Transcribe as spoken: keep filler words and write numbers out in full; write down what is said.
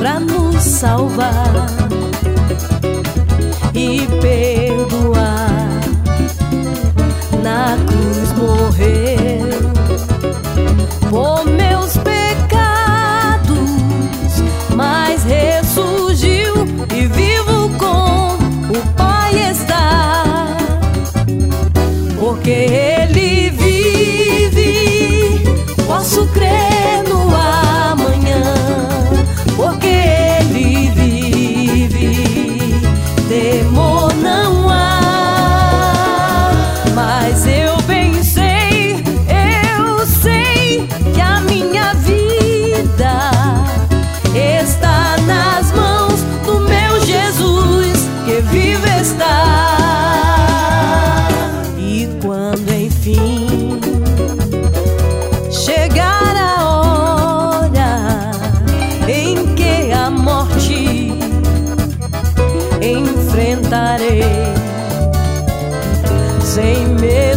pra nos salvar e perdoar. Na cruz morreu por meus pecados, mas ressurgiu e vivo com o Pai está. Porque Ele vive, posso crer no amanhã. Porque Ele vive, temor não há. Mas eu bem sei, eu sei que a minha vida está nas mãos do meu Jesus, que vive está. E quando enfim chegar a hora em que a morte enfrentarei sem medo,